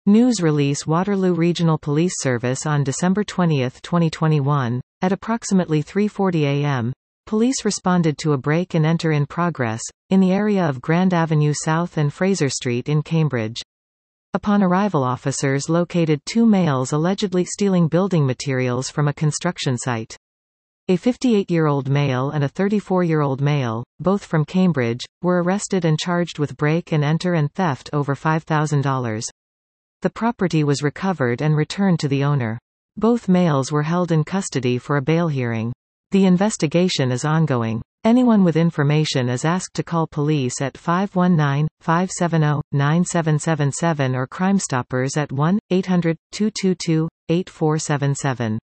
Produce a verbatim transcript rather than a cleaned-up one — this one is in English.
News release Waterloo Regional Police Service on December twentieth twenty twenty-one. At approximately three forty a m, police responded to a break-and-enter in progress, in the area of Grand Avenue South and Fraser Street in Cambridge. Upon arrival, officers located two males allegedly stealing building materials from a construction site. A fifty-eight-year-old male and a thirty-four-year-old male, both from Cambridge, were arrested and charged with break-and-enter and theft over five thousand dollars. The property was recovered and returned to the owner. Both males were held in custody for a bail hearing. The investigation is ongoing. Anyone with information is asked to call police at five one nine, five seven zero, nine seven seven seven or Crime Stoppers at one eight hundred, two two two, eight four seven seven.